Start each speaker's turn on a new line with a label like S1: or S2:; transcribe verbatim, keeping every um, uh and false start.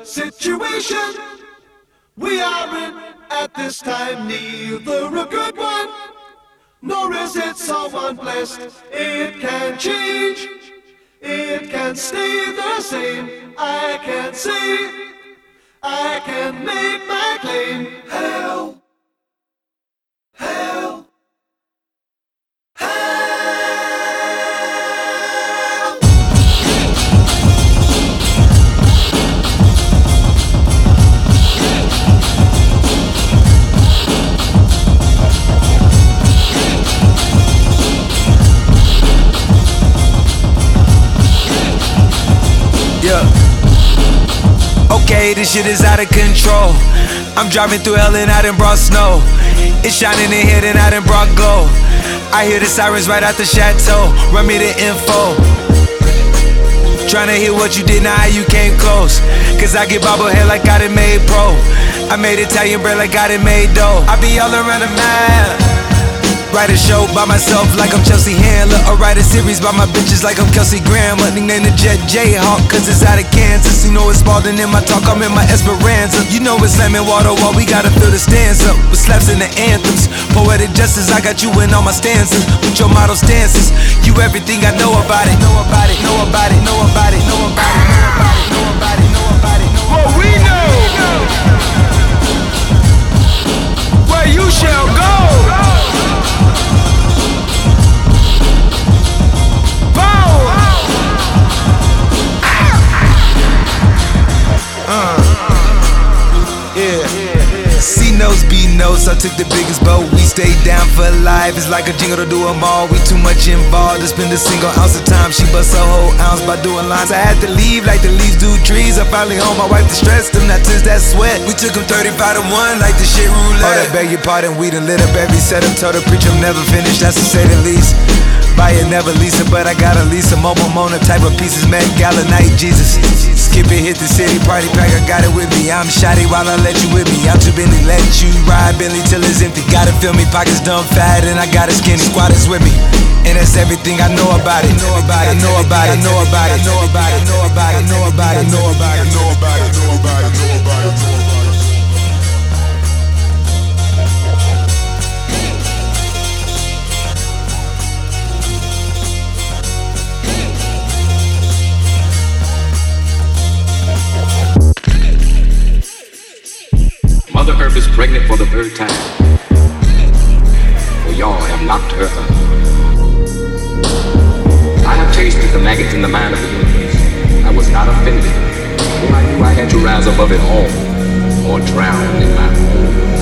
S1: situation we are in at this time, neither a good one, nor is it someone blessed. It can change, it can stay the same. I can say, I can make my claim. Hell, hell, hell.
S2: Yeah. Okay, this shit is out of control. I'm driving through hell and I done brought snow. It's shining in here and I done brought glow. I hear the sirens right out the chateau. Run me the info. Tryna hear what you did, now how you came close. Cause I get bobblehead like I done made pro. I made Italian bread like I done made dough. I be all around the map. Write a show by myself like I'm Chelsea Handler, or write a series by my bitches like I'm Kelsey Grammer. Nickname the Jet Jayhawk cause it's out of Kansas. You know it's Spalding in my talk, I'm in my Esperanza. You know it's slamming water while we gotta fill the stanza with slaps in the anthems. Poetic justice, I got you in all my stanzas with your model stances. You everything I know about it. Know about it, know about it, know about it, know about it, know about it, know about it, know about it, know about it. What we know, where you shall go. C-Notes, B-Notes, I took the biggest boat. We stayed down for life. It's like a jingle to do them all. We too much involved to spend a single ounce of time. She bust a whole ounce by doing lines. I had to leave like the leaves do trees. I finally home, my wife distressed them, not since that sweat. We took them thirty-five to one like the shit roulette. Oh, that beg your pardon, we done lit up every setup. Told the preacher I'm never finished, that's to say the least. Buy it, never lease it, but I got a lease. A mobile Mona type of pieces, Met Gala night, Jesus. Skip it, hit the city, party pack, I got it with me. I'm shoddy while I let you with me. I'm too Bentley, let you ride Bentley till it's empty. Gotta feel me, pockets dumb fat, and I got a skinny squad is with me. And that's everything I know about it. Know about it, know about it, know about it, know about it, know about it, know about it, know about it, know about it, know about it, know about it, know about it.
S3: Mother Earth is pregnant for the third time. For y'all have knocked her up. I have tasted the maggots in the mind of the universe. I was not offended, for I knew I had to rise above it all, or drown in my own